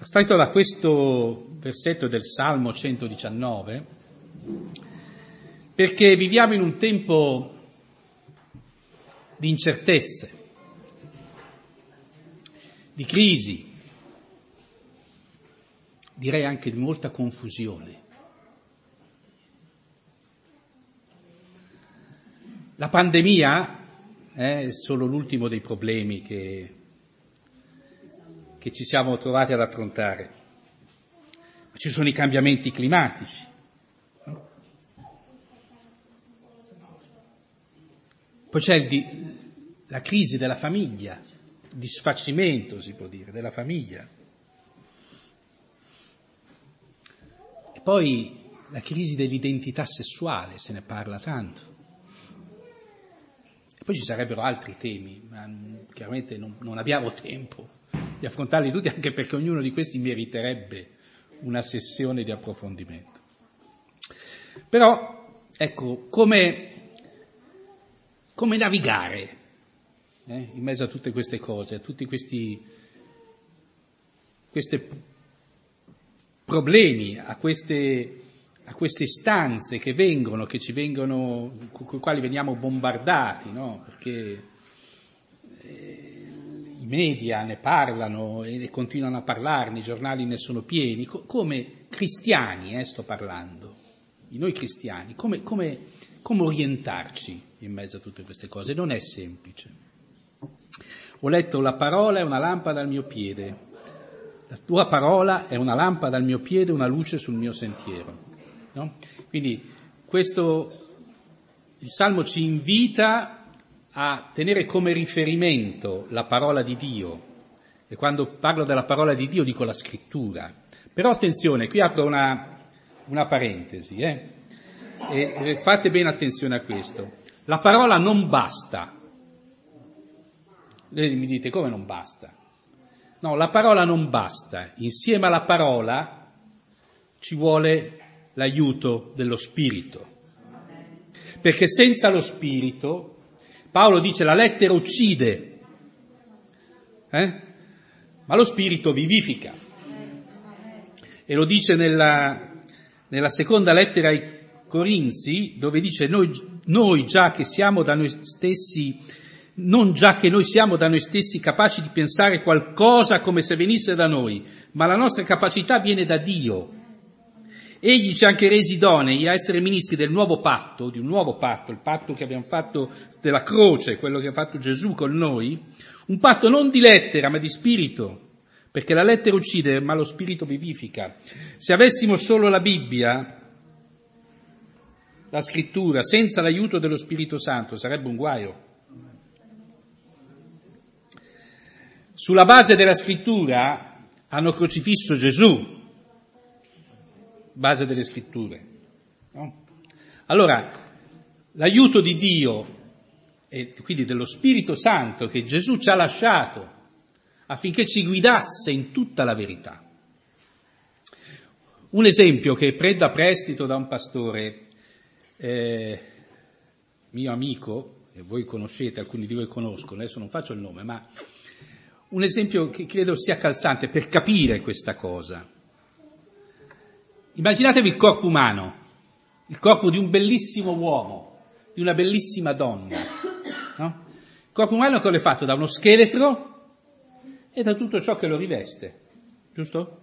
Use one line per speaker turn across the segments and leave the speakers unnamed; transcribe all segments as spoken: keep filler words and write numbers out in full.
Stato da questo versetto del Salmo centodiciannove, perché viviamo in un tempo di incertezze, di crisi, direi anche di molta confusione. La pandemia è solo l'ultimo dei problemi che, che ci siamo trovati ad affrontare. Ma ci sono i cambiamenti climatici. Poi c'è il di, la crisi della famiglia, il disfacimento, si può dire, della famiglia. E poi la crisi dell'identità sessuale, se ne parla tanto. Poi ci sarebbero altri temi, ma chiaramente non, non abbiamo tempo di affrontarli tutti, anche perché ognuno di questi meriterebbe una sessione di approfondimento. Però, ecco, come, come navigare eh, in mezzo a tutte queste cose, a tutti questi questi problemi, a queste... a queste istanze che vengono, che ci vengono, con i quali veniamo bombardati, no? Perché eh, i media ne parlano e ne continuano a parlarne, i giornali ne sono pieni, Co- come cristiani, eh, sto parlando, di noi cristiani, come, come, come orientarci in mezzo a tutte queste cose? Non è semplice. Ho letto: la parola è una lampada al mio piede, la tua parola è una lampada al mio piede, una luce sul mio sentiero. No? Quindi questo, il Salmo ci invita a tenere come riferimento la parola di Dio, e quando parlo della parola di Dio dico la scrittura. Però attenzione, qui apro una, una parentesi, eh? e fate bene attenzione a questo. La parola non basta. Voi mi dite: come non basta? No, la parola non basta. Insieme alla parola ci vuole l'aiuto dello Spirito, perché senza lo Spirito, Paolo dice, la lettera uccide, eh? ma lo Spirito vivifica, e lo dice nella, nella seconda lettera ai Corinzi, dove dice noi, noi già che siamo da noi stessi, non già che noi siamo da noi stessi capaci di pensare qualcosa come se venisse da noi, ma la nostra capacità viene da Dio. Egli ci ha anche resi idonei a essere ministri del nuovo patto, di un nuovo patto, il patto che abbiamo fatto della croce, quello che ha fatto Gesù con noi, un patto non di lettera ma di spirito, perché la lettera uccide ma lo spirito vivifica. Se avessimo solo la Bibbia, la scrittura, senza l'aiuto dello Spirito Santo, sarebbe un guaio. Sulla base della scrittura hanno crocifisso Gesù, base delle scritture, no? Allora, l'aiuto di Dio e quindi dello Spirito Santo che Gesù ci ha lasciato affinché ci guidasse in tutta la verità. Un esempio che prendo a prestito da un pastore, eh, mio amico, e voi conoscete, alcuni di voi conoscono, adesso non faccio il nome, ma un esempio che credo sia calzante per capire questa cosa. Immaginatevi il corpo umano, il corpo di un bellissimo uomo, di una bellissima donna, no? Il corpo umano che è fatto da uno scheletro e da tutto ciò che lo riveste, giusto?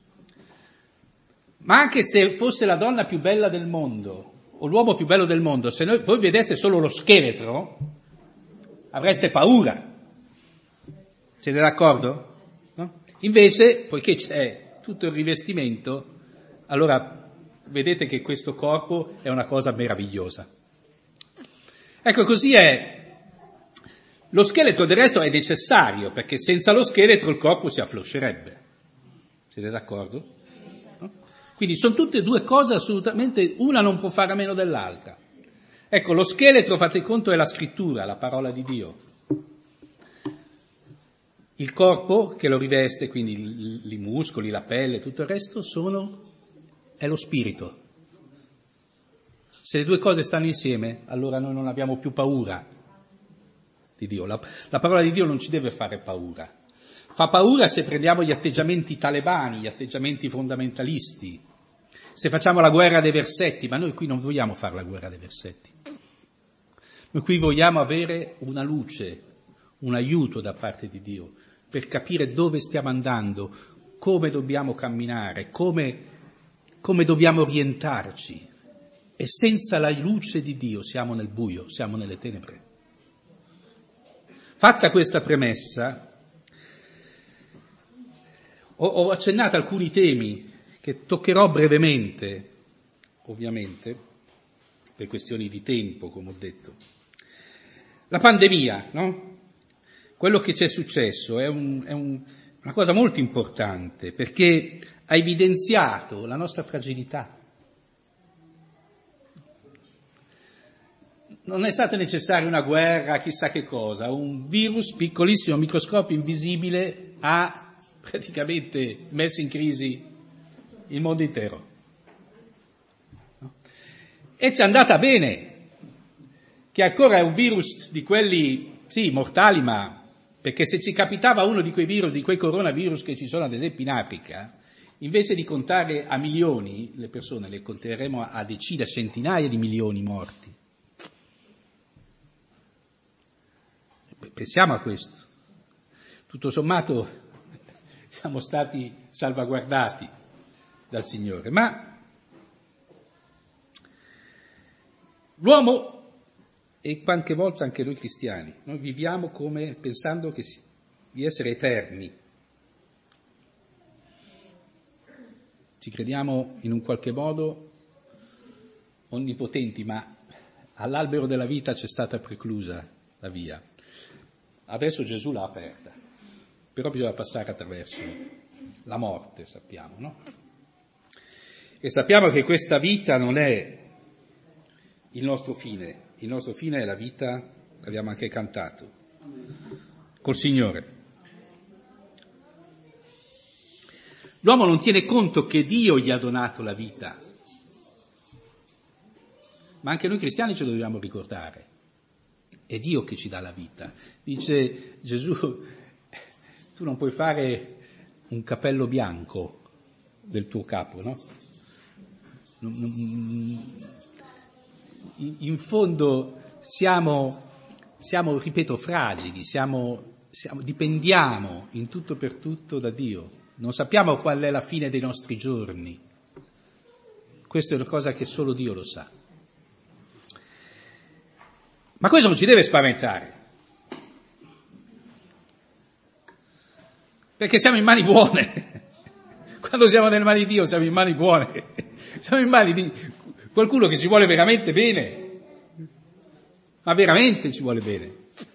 Ma anche se fosse la donna più bella del mondo, o l'uomo più bello del mondo, se noi, voi vedeste solo lo scheletro, avreste paura. Siete d'accordo? No? Invece, poiché c'è tutto il rivestimento, allora vedete che questo corpo è una cosa meravigliosa. Ecco, così è. Lo scheletro del resto è necessario, perché senza lo scheletro il corpo si affloscerebbe. Siete d'accordo? No? Quindi sono tutte e due cose assolutamente, una non può fare a meno dell'altra. Ecco, lo scheletro, fate conto, è la scrittura, la parola di Dio. Il corpo che lo riveste, quindi i muscoli, la pelle, tutto il resto, sono... è lo spirito. Se le due cose stanno insieme, allora noi non abbiamo più paura di Dio. La, la parola di Dio non ci deve fare paura. Fa paura se prendiamo gli atteggiamenti talebani, gli atteggiamenti fondamentalisti, se facciamo la guerra dei versetti, ma noi qui non vogliamo fare la guerra dei versetti. Noi qui vogliamo avere una luce, un aiuto da parte di Dio per capire dove stiamo andando, come dobbiamo camminare, come, come dobbiamo orientarci. E senza la luce di Dio siamo nel buio, siamo nelle tenebre. Fatta questa premessa, ho, ho accennato alcuni temi che toccherò brevemente, ovviamente, per questioni di tempo, come ho detto. La pandemia, no? Quello che ci è successo è, un, è un, una cosa molto importante, perché ha evidenziato la nostra fragilità. Non è stata necessaria una guerra, chissà che cosa, un virus piccolissimo, microscopio invisibile ha praticamente messo in crisi il mondo intero. No? E ci è andata bene, che ancora è un virus di quelli, sì, mortali, ma perché se ci capitava uno di quei virus, di quei coronavirus che ci sono ad esempio in Africa, invece di contare a milioni le persone, le conteremo a decine, a centinaia di milioni morti. Pensiamo a questo. Tutto sommato siamo stati salvaguardati dal Signore, ma l'uomo e qualche volta anche noi cristiani, noi viviamo come pensando che si, di essere eterni. Ci crediamo in un qualche modo onnipotenti, ma all'albero della vita c'è stata preclusa la via. Adesso Gesù l'ha aperta, però bisogna passare attraverso la morte, sappiamo, no? E sappiamo che questa vita non è il nostro fine, il nostro fine è la vita, l'abbiamo anche cantato, col Signore. L'uomo non tiene conto che Dio gli ha donato la vita, ma anche noi cristiani ce lo dobbiamo ricordare. È Dio che ci dà la vita. Dice Gesù, tu non puoi fare un cappello bianco del tuo capo, no? In fondo siamo, siamo ripeto, fragili, siamo, siamo, dipendiamo in tutto per tutto da Dio. Non sappiamo qual è la fine dei nostri giorni. Questa è una cosa che solo Dio lo sa. Ma questo non ci deve spaventare, perché siamo in mani buone. Quando siamo nelle mani di Dio siamo in mani buone, siamo in mani di qualcuno che ci vuole veramente bene, ma veramente ci vuole bene.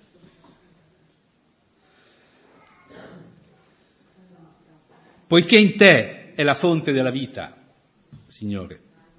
Poiché in te è la fonte della vita, Signore.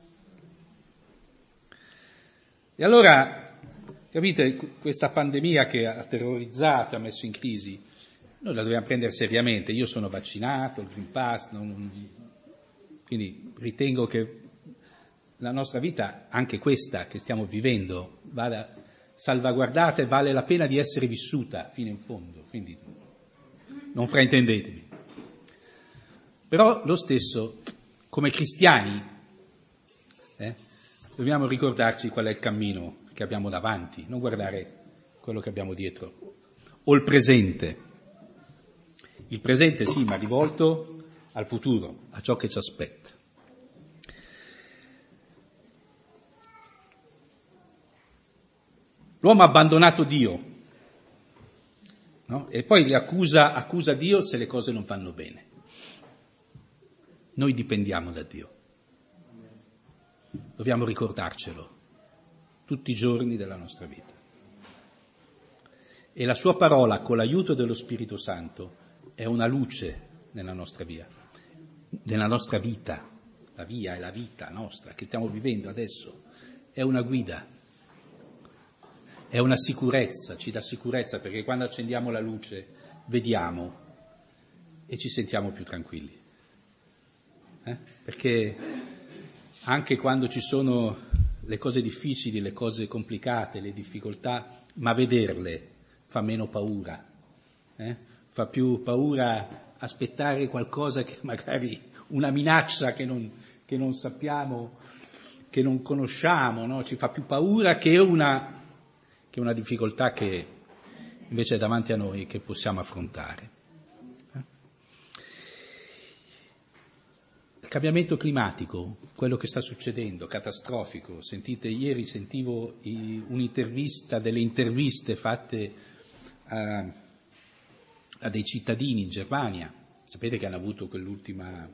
E allora, capite, questa pandemia che ha terrorizzato, ha messo in crisi, noi la dobbiamo prendere seriamente. Io sono vaccinato, il Green Pass, non, quindi ritengo che la nostra vita, anche questa che stiamo vivendo, vada salvaguardata e vale la pena di essere vissuta fino in fondo, quindi non fraintendetevi. Però lo stesso, come cristiani, eh, dobbiamo ricordarci qual è il cammino che abbiamo davanti, non guardare quello che abbiamo dietro, o il presente. Il presente sì, ma rivolto al futuro, a ciò che ci aspetta. L'uomo ha abbandonato Dio, no? E poi accusa, accusa Dio se le cose non vanno bene. Noi dipendiamo da Dio. Dobbiamo ricordarcelo tutti i giorni della nostra vita. E la sua parola, con l'aiuto dello Spirito Santo, è una luce nella nostra via, nella nostra vita. La via è la vita nostra che stiamo vivendo adesso. È una guida, è una sicurezza, ci dà sicurezza perché quando accendiamo la luce vediamo e ci sentiamo più tranquilli. Eh? Perché anche quando ci sono le cose difficili, le cose complicate, le difficoltà, ma vederle fa meno paura, eh? fa più paura aspettare qualcosa che magari una minaccia che non, che non sappiamo, che non conosciamo, no? Ci fa più paura che una, che una difficoltà che invece è davanti a noi che possiamo affrontare. Il cambiamento climatico, quello che sta succedendo, catastrofico. Sentite, ieri sentivo un'intervista, delle interviste fatte a, a dei cittadini in Germania. Sapete che hanno avuto quell'ultima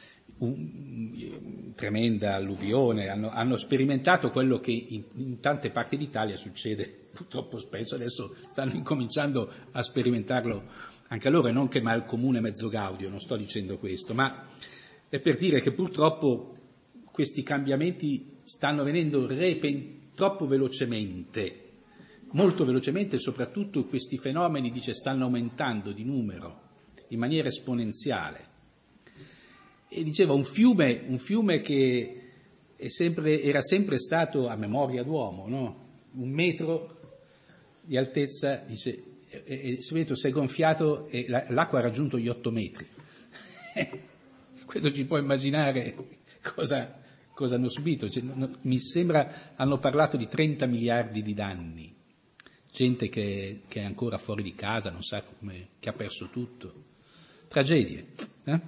un, tremenda alluvione, hanno, hanno sperimentato quello che in, in tante parti d'Italia succede purtroppo spesso, adesso stanno incominciando a sperimentarlo anche loro, e non che mal comune mezzo gaudio, non sto dicendo questo, ma è per dire che purtroppo questi cambiamenti stanno avvenendo repen- troppo velocemente, molto velocemente, e soprattutto questi fenomeni, dice, stanno aumentando di numero in maniera esponenziale. E diceva un fiume, un fiume che è sempre, era sempre stato a memoria d'uomo, no? Un metro di altezza, dice, e, e, si è gonfiato e la, l'acqua ha raggiunto gli otto metri. Questo ci può immaginare cosa, cosa hanno subito. Cioè, no, mi sembra hanno parlato di trenta miliardi di danni, gente che, che è ancora fuori di casa, non sa come, che ha perso tutto, tragedie. Eh?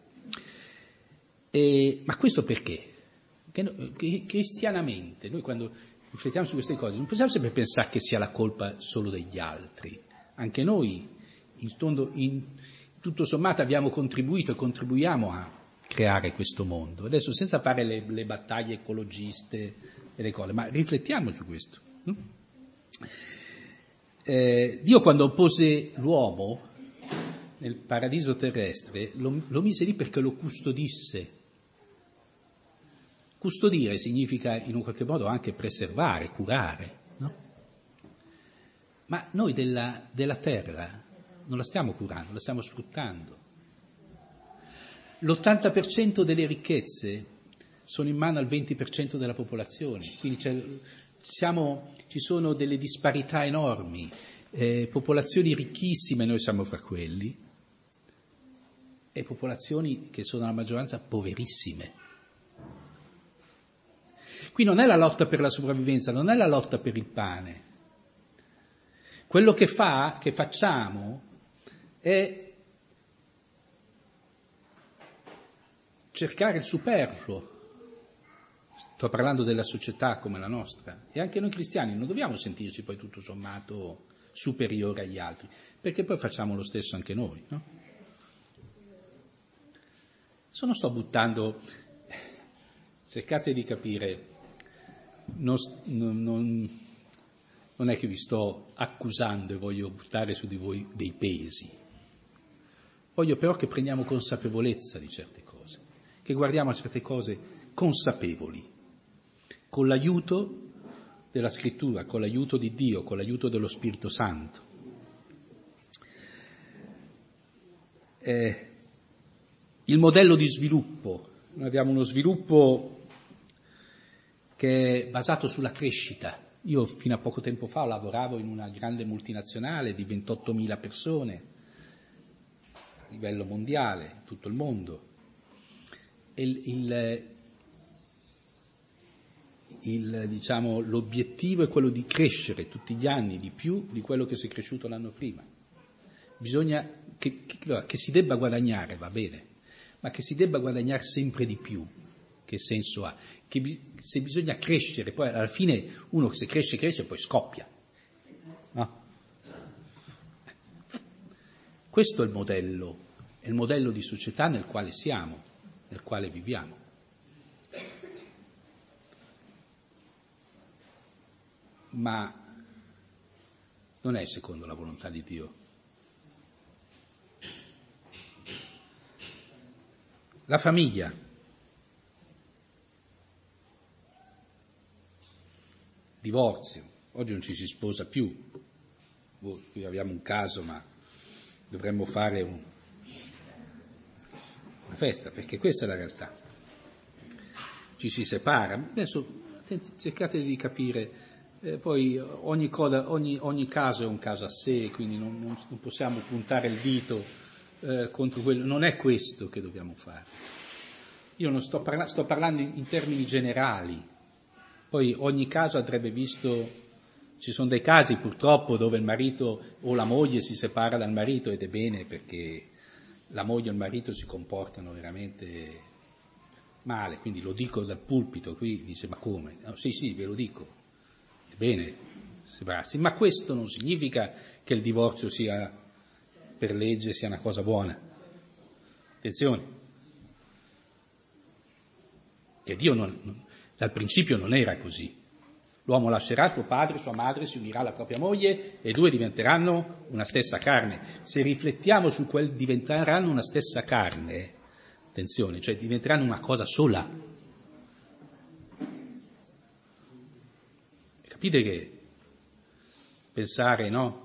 E, ma questo perché? Che, che cristianamente noi quando riflettiamo su queste cose non possiamo sempre pensare che sia la colpa solo degli altri. Anche noi in, tondo, in tutto sommato abbiamo contribuito e contribuiamo a creare questo mondo. Adesso senza fare le, le battaglie ecologiste e le cose, ma riflettiamo su questo. Eh, Dio quando pose l'uomo nel paradiso terrestre lo, lo mise lì perché lo custodisse. Custodire significa in un qualche modo anche preservare, curare, no? Ma noi della, della terra non la stiamo curando, la stiamo sfruttando. L'ottanta per cento delle ricchezze sono in mano al venti per cento della popolazione, quindi c'è, siamo, ci sono delle disparità enormi, eh, popolazioni ricchissime, noi siamo fra quelli, e popolazioni che sono la maggioranza poverissime. Qui non è la lotta per la sopravvivenza, non è la lotta per il pane. Quello che fa, che facciamo, è cercare il superfluo. Sto parlando della società come la nostra. E anche noi cristiani non dobbiamo sentirci poi tutto sommato superiori agli altri, perché poi facciamo lo stesso anche noi, no? Se non sto buttando, cercate di capire, non, non, non è che vi sto accusando e voglio buttare su di voi dei pesi. Voglio però che prendiamo consapevolezza di certe cose, che guardiamo a certe cose consapevoli, con l'aiuto della Scrittura, con l'aiuto di Dio, con l'aiuto dello Spirito Santo. Eh, il modello di sviluppo. Noi abbiamo uno sviluppo che è basato sulla crescita. Io fino a poco tempo fa lavoravo in una grande multinazionale di ventottomila persone a livello mondiale, in tutto il mondo. E il, il, il, diciamo, l'obiettivo è quello di crescere tutti gli anni di più di quello che si è cresciuto l'anno prima. Bisogna che, che, che si debba guadagnare, va bene, ma che si debba guadagnare sempre di più. Che senso ha? Che bi- se bisogna crescere, poi alla fine uno se cresce, cresce, poi scoppia. No? Questo è il modello, è il modello di società nel quale siamo, nel quale viviamo. Ma non è secondo la volontà di Dio. La famiglia. Divorzio. Oggi non ci si sposa più. Qui abbiamo un caso, ma dovremmo fare un, una festa, perché questa è la realtà. Ci si separa. Adesso cercate di capire Eh, poi ogni, cosa, ogni, ogni caso è un caso a sé, quindi non, non, non possiamo puntare il dito eh, contro quello, non è questo che dobbiamo fare. Io non sto, parla- sto parlando in, in termini generali, poi ogni caso andrebbe visto, ci sono dei casi purtroppo dove il marito o la moglie si separa dal marito ed è bene perché la moglie e il marito si comportano veramente male, quindi lo dico dal pulpito, qui dice ma come? No, sì sì, ve lo dico. È bene separarsi, ma questo non significa che il divorzio sia per legge sia una cosa buona. Attenzione, che Dio non, non, dal principio non era così. L'uomo lascerà suo padre, sua madre, si unirà alla propria moglie e i due diventeranno una stessa carne. Se riflettiamo su quel diventeranno una stessa carne, attenzione, cioè diventeranno una cosa sola. Capite che pensare, no?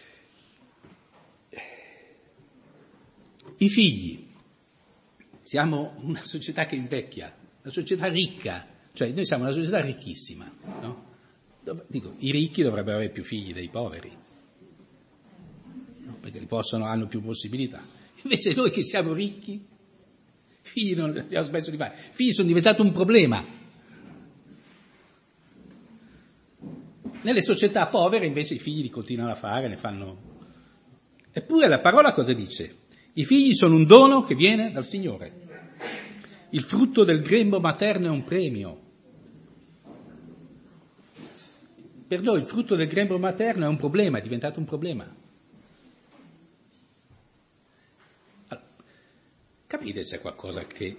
I figli, siamo una società che invecchia, una società ricca, cioè noi siamo una società ricchissima, no? Dico, i ricchi dovrebbero avere più figli dei poveri, no? Perché li possono, hanno più possibilità. Invece noi che siamo ricchi, figli non abbiamo smesso di fare, figli sono diventati un problema. Nelle società povere invece i figli li continuano a fare, ne fanno. Eppure la parola cosa dice? I figli sono un dono che viene dal Signore. Il frutto del grembo materno è un premio. Per noi il frutto del grembo materno è un problema, è diventato un problema. Allora, capite c'è qualcosa che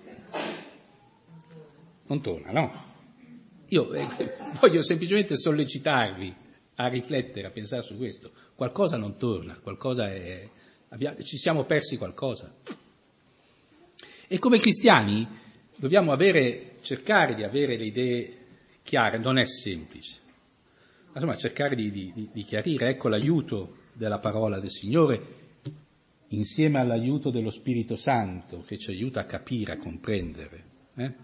non torna, no? Io eh, voglio semplicemente sollecitarvi a riflettere, a pensare su questo. Qualcosa non torna, qualcosa è, abbiamo, ci siamo persi qualcosa. E come cristiani dobbiamo avere, cercare di avere le idee chiare, non è semplice. Ma insomma cercare di, di, di chiarire, ecco l'aiuto della parola del Signore, insieme all'aiuto dello Spirito Santo che ci aiuta a capire, a comprendere. Eh?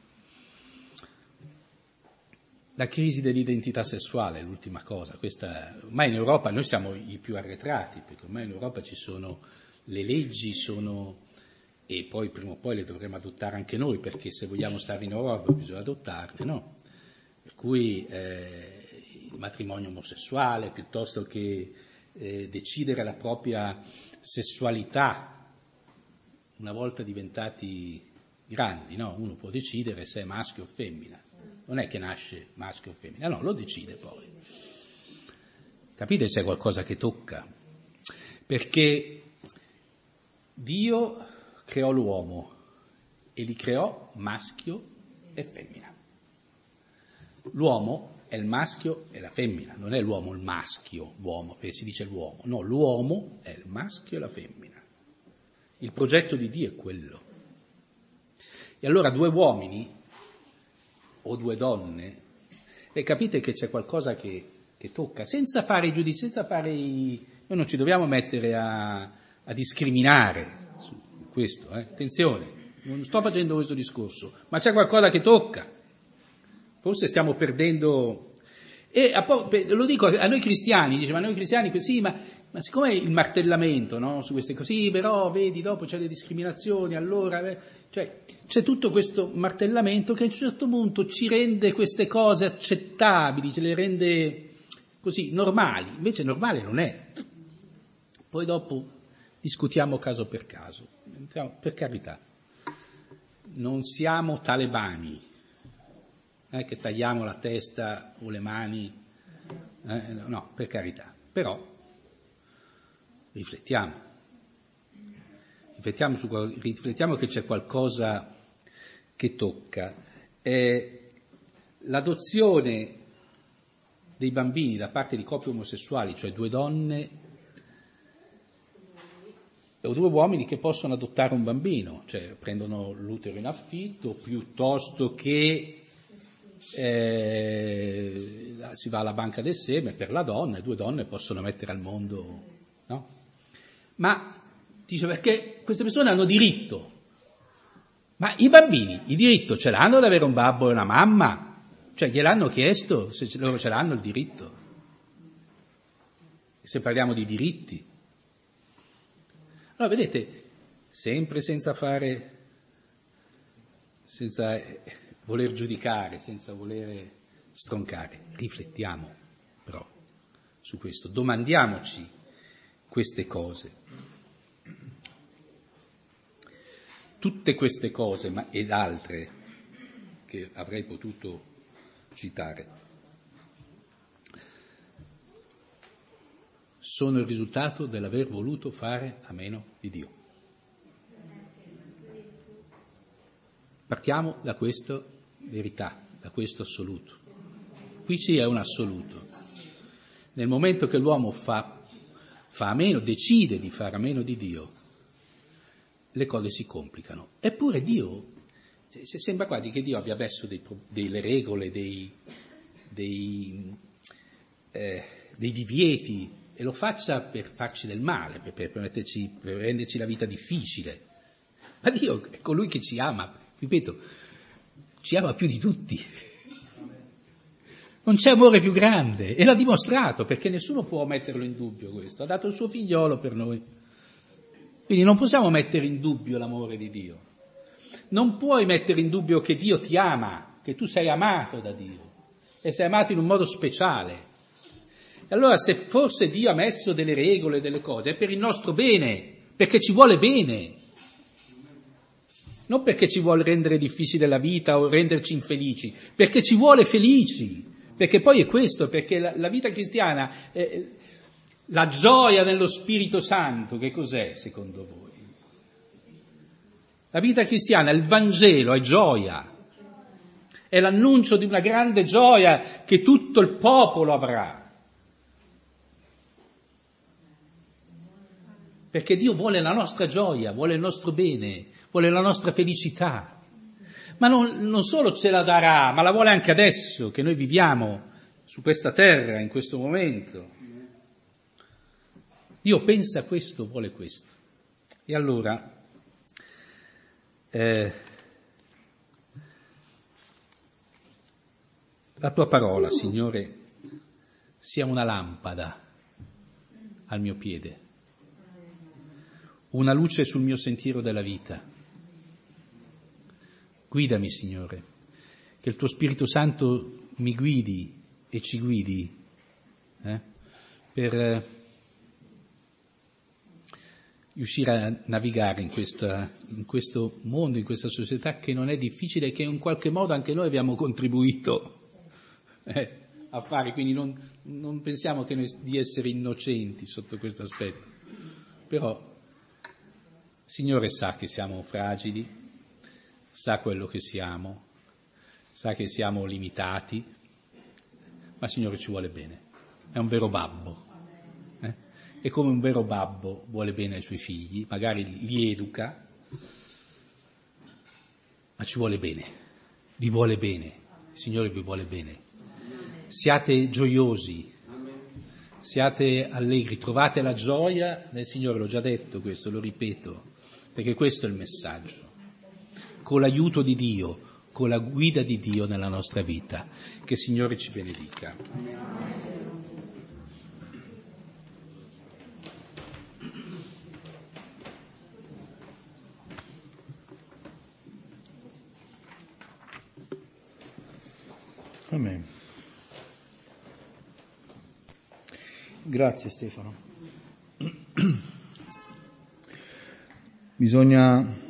La crisi dell'identità sessuale è l'ultima cosa. Questa, ormai in Europa noi siamo i più arretrati, perché ormai in Europa ci sono le leggi, sono e poi prima o poi le dovremo adottare anche noi, perché se vogliamo stare in Europa bisogna adottarle, no? Per cui eh, il matrimonio omosessuale, piuttosto che eh, decidere la propria sessualità, una volta diventati grandi, no? Uno può decidere se è maschio o femmina. Non è che nasce maschio o femmina, no, lo decide poi. Capite c'è qualcosa che tocca? Perché Dio creò l'uomo e li creò maschio e femmina. L'uomo è il maschio e la femmina, non è l'uomo il maschio, l'uomo, perché si dice l'uomo. No, l'uomo è il maschio e la femmina. Il progetto di Dio è quello. E allora due uomini o due donne, e capite che c'è qualcosa che, che tocca, senza fare i giudizi, senza fare i... Noi non ci dobbiamo mettere a, a discriminare su questo, eh? Attenzione, non sto facendo questo discorso, ma c'è qualcosa che tocca. Forse stiamo perdendo... E a po- lo dico a noi cristiani, dice, ma noi cristiani così, ma, ma siccome il martellamento, no, su queste cose, sì, però vedi, dopo c'è le discriminazioni, allora, eh, cioè, c'è tutto questo martellamento che a un certo punto ci rende queste cose accettabili, ce le rende così normali, invece normale non è. Poi dopo discutiamo caso per caso, per carità, non siamo talebani. Eh, che tagliamo la testa o le mani, eh, no, per carità, però riflettiamo, riflettiamo, su, riflettiamo che c'è qualcosa che tocca. Eh, l'adozione dei bambini da parte di coppie omosessuali, cioè due donne o due uomini che possono adottare un bambino, cioè prendono l'utero in affitto piuttosto che Eh, si va alla banca del seme per la donna e due donne possono mettere al mondo, no? Ma dice perché queste persone hanno diritto, ma i bambini il diritto ce l'hanno ad avere un babbo e una mamma? Cioè gliel'hanno chiesto, se loro ce l'hanno il diritto. Se parliamo di diritti. Allora vedete, sempre senza fare, senza voler giudicare, senza voler stroncare, riflettiamo però su questo, domandiamoci queste cose. Tutte queste cose, ma ed altre che avrei potuto citare, sono il risultato dell'aver voluto fare a meno di Dio. Partiamo da questa verità, da questo assoluto. Qui sì è un assoluto. Nel momento che l'uomo fa, fa a meno, decide di fare a meno di Dio, le cose si complicano. Eppure Dio, cioè, sembra quasi che Dio abbia messo dei, delle regole, dei, dei, eh, dei divieti, e lo faccia per farci del male, per, per, metterci, per renderci la vita difficile. Ma Dio è colui che ci ama, ripeto, ci ama più di tutti. Non c'è amore più grande, e l'ha dimostrato, perché nessuno può metterlo in dubbio questo. Ha dato il suo figliolo per noi. Quindi non possiamo mettere in dubbio l'amore di Dio. Non puoi mettere in dubbio che Dio ti ama, che tu sei amato da Dio, e sei amato in un modo speciale. E allora se forse Dio ha messo delle regole, delle cose, è per il nostro bene, perché ci vuole bene. Non perché ci vuole rendere difficile la vita o renderci infelici, perché ci vuole felici. Perché poi è questo, perché la, la vita cristiana, eh, la gioia nello Spirito Santo, che cos'è secondo voi? La vita cristiana, il Vangelo è gioia, è l'annuncio di una grande gioia che tutto il popolo avrà. Perché Dio vuole la nostra gioia, vuole il nostro bene, vuole la nostra felicità. Ma non, non solo ce la darà, ma la vuole anche adesso, che noi viviamo su questa terra, in questo momento. Dio pensa questo, vuole questo. E allora, eh, la tua parola, Signore, sia una lampada al mio piede, una luce sul mio sentiero della vita. Guidami, Signore, che il tuo Spirito Santo mi guidi e ci guidi eh, per eh, riuscire a navigare in, questa, in questo mondo, in questa società che non è difficile e che in qualche modo anche noi abbiamo contribuito eh, a fare, quindi non, non pensiamo che noi, di essere innocenti sotto questo aspetto. Però Signore sa che siamo fragili, sa quello che siamo, sa che siamo limitati, ma Signore ci vuole bene, è un vero babbo. Eh? E come un vero babbo vuole bene ai suoi figli, magari li educa, ma ci vuole bene, vi vuole bene, il Signore vi vuole bene. Siate gioiosi, siate allegri, trovate la gioia nel Signore, l'ho già detto questo, lo ripeto, perché questo è il messaggio. Con l'aiuto di Dio, con la guida di Dio nella nostra vita. Che il Signore ci benedica.
Amen. Grazie Stefano. Bisogna